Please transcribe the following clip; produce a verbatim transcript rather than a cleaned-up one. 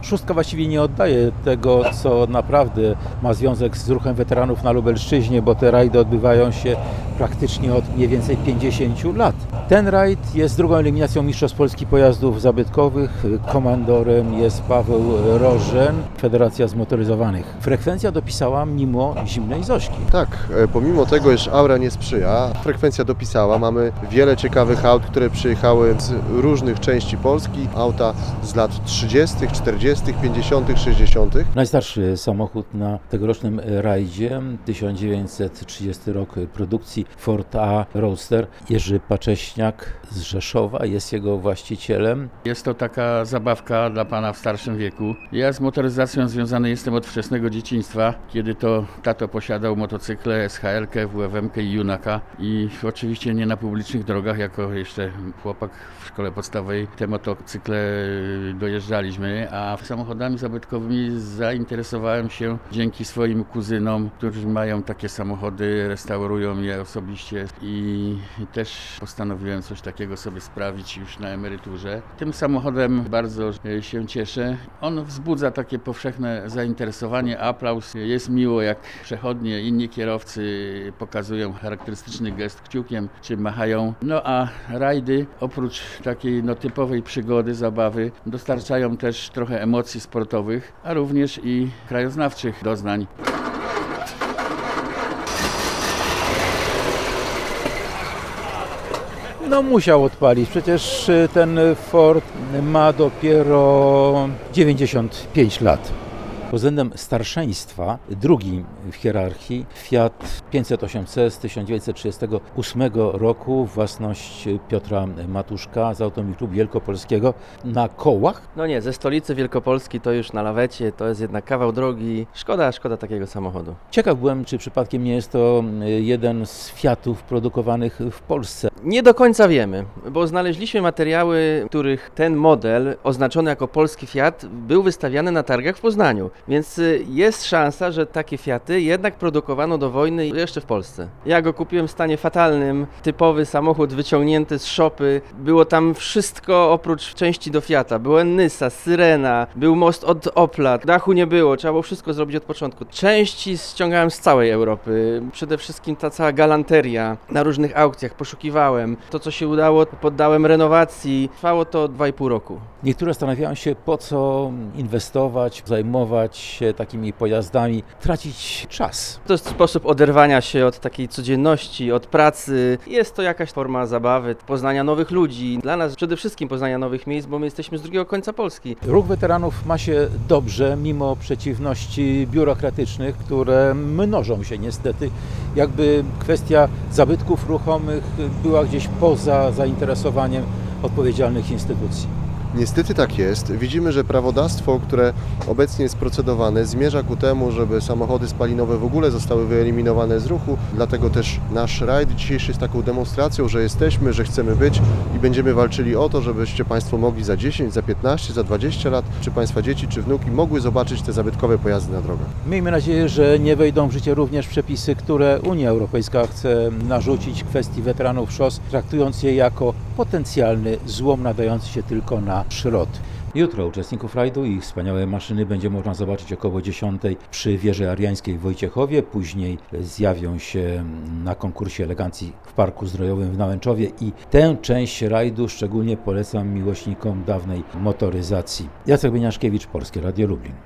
Szóstka właściwie nie oddaje tego, co naprawdę ma związek z ruchem weteranów na Lubelszczyźnie, bo te rajdy odbywają się praktycznie od mniej więcej pięćdziesięciu lat. Ten rajd jest drugą eliminacją Mistrzostw Polski Pojazdów Zabytkowych. Komandorem jest Paweł Rożen, Federacja Zmotoryzowanych. Frekwencja dopisała mimo zimnej Zośki. Tak, pomimo tego, iż aura nie sprzyja, frekwencja dopisała. Mamy wiele ciekawych aut, które przyjechały z różnych części Polski. Auta z lat trzydziestych, czterdziestych, pięćdziesiątych, sześćdziesiątych. Najstarszy samochód na tegorocznym rajdzie, tysiąc dziewięćset trzydziesty rok produkcji, Ford A Roadster. Jerzy Pacześniak z Rzeszowa jest jego właścicielem. Jest to taka zabawka dla pana w starszym wieku. Ja z motoryzacją związany jestem od wczesnego dzieciństwa, kiedy to tato posiadał motocykle, S H L-kę, W F M-kę i Junaka. I oczywiście nie na publicznych drogach, jako jeszcze chłopak w szkole podstawowej te motocykle dojeżdżaliśmy, a samochodami zabytkowymi zainteresowałem się dzięki swoim kuzynom, którzy mają takie samochody, restaurują je osobiście i też postanowiłem coś takiego sobie sprawić już na emeryturze. Tym samochodem bardzo się cieszę. On wzbudza takie powszechne zainteresowanie, aplauz. Jest miło, jak przechodnie inni kierowcy pokazują charakterystyczny gest kciukiem czy machają. No a rajdy oprócz takiej no, typowej przygody, zabawy dostarczają też trochę emocji sportowych, a również i krajoznawczych doznań. No musiał odpalić, przecież ten Ford ma dopiero dziewięćdziesiąt pięć lat. Pod względem starszeństwa, drugi w hierarchii, Fiat pięćset osiem C z tysiąc dziewięćset trzydziestego ósmego roku, własność Piotra Matuszka z Automobil Klubu Wielkopolskiego, na kołach. No nie, ze stolicy Wielkopolski to już na lawecie, to jest jednak kawał drogi. Szkoda, szkoda takiego samochodu. Ciekaw byłem, czy przypadkiem nie jest to jeden z Fiatów produkowanych w Polsce. Nie do końca wiemy, bo znaleźliśmy materiały, w których ten model oznaczony jako polski Fiat był wystawiany na targach w Poznaniu. Więc jest szansa, że takie Fiaty jednak produkowano do wojny jeszcze w Polsce. Ja go kupiłem w stanie fatalnym, typowy samochód wyciągnięty z szopy. Było tam wszystko oprócz części do Fiata. Była Nyssa, Syrena, był most od Opla, dachu nie było, trzeba było wszystko zrobić od początku. Części ściągałem z całej Europy. Przede wszystkim ta cała galanteria. Na różnych aukcjach poszukiwałem. To, co się udało, poddałem renowacji. Trwało to dwa i pół roku. Niektóre zastanawiają się, po co inwestować, zajmować się takimi pojazdami, tracić czas. To jest sposób oderwania się od takiej codzienności, od pracy. Jest to jakaś forma zabawy, poznania nowych ludzi. Dla nas przede wszystkim poznania nowych miejsc, bo my jesteśmy z drugiego końca Polski. Ruch weteranów ma się dobrze, mimo przeciwności biurokratycznych, które mnożą się niestety. Jakby kwestia zabytków ruchomych była gdzieś poza zainteresowaniem odpowiedzialnych instytucji. Niestety tak jest. Widzimy, że prawodawstwo, które obecnie jest procedowane, zmierza ku temu, żeby samochody spalinowe w ogóle zostały wyeliminowane z ruchu. Dlatego też nasz rajd dzisiejszy jest taką demonstracją, że jesteśmy, że chcemy być i będziemy walczyli o to, żebyście Państwo mogli za dziesięć, za piętnaście, za dwadzieścia lat, czy Państwa dzieci, czy wnuki mogły zobaczyć te zabytkowe pojazdy na drogach. Miejmy nadzieję, że nie wejdą w życie również przepisy, które Unia Europejska chce narzucić w kwestii weteranów szos, traktując je jako potencjalny złom nadający się tylko na szrot. Jutro uczestników rajdu i ich wspaniałe maszyny będzie można zobaczyć około dziesiątej przy wieży ariańskiej w Wojciechowie. Później zjawią się na konkursie elegancji w Parku Zdrojowym w Nałęczowie i tę część rajdu szczególnie polecam miłośnikom dawnej motoryzacji. Jacek Bieniaszkiewicz, Polskie Radio Lublin.